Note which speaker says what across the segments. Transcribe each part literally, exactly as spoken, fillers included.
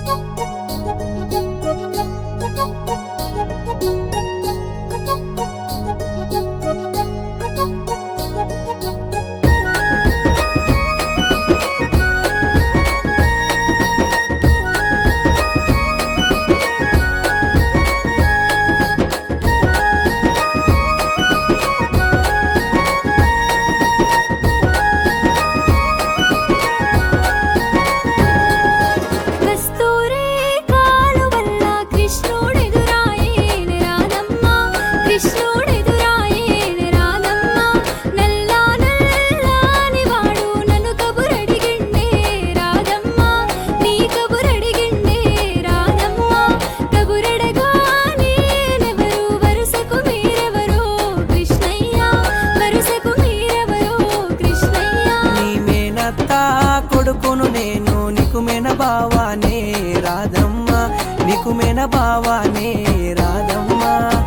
Speaker 1: కొడుకును నేను నీకు మేన బావానే రాధమ్మ, నీకు మేన బావానే రాధమ్మ.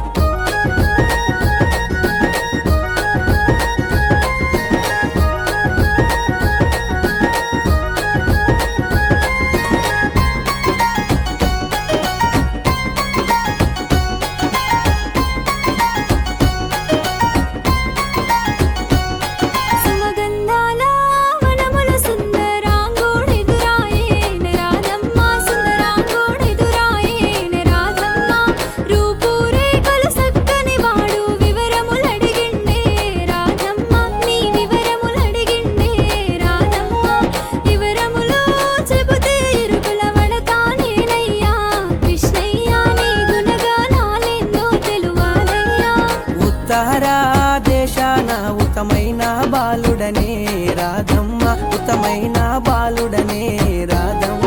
Speaker 1: ఉత్తరా దేశాన ఉత్తమైన బాలుడనే రాధమ్మ, ఉత్తమైన బాలుడనే రాధమ్మ.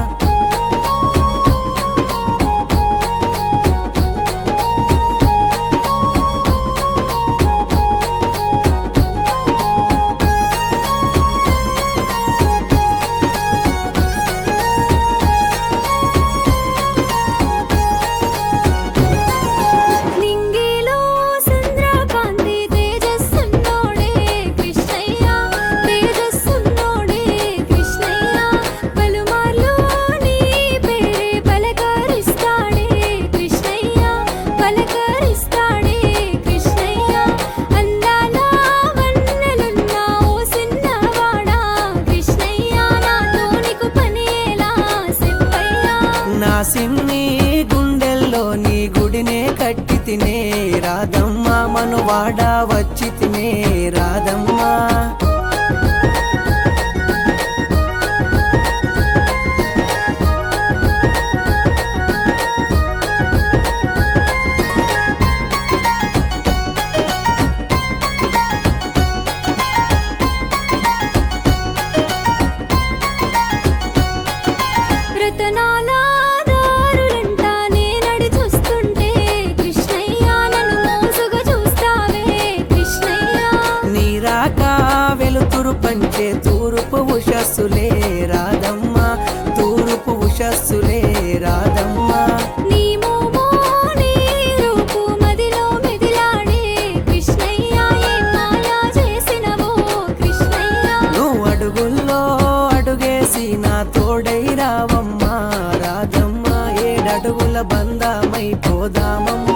Speaker 1: నా సిన్ని గుండెల్లో నీ గుడినే కట్టి తినే రాధమ్మ, మనువాడ వచ్చి తినే రాధమ్మ. వెలుతురు పంచే తూర్పు ఉషస్సులే రాధమ్మ, తూర్పు ఉషస్సులే రాధమ్మ.
Speaker 2: నీ మోమో నీ రూపు మదిలో మెదిలాడే కృష్ణయ్య, ఏం మాయా చేసినవో కృష్ణయ్య.
Speaker 1: నువ్వు అడుగుల్లో అడుగేసి నా తోడై రావమ్మ రాధమ్మ, ఏడడుగుల బంధమై పోదామమ్మ.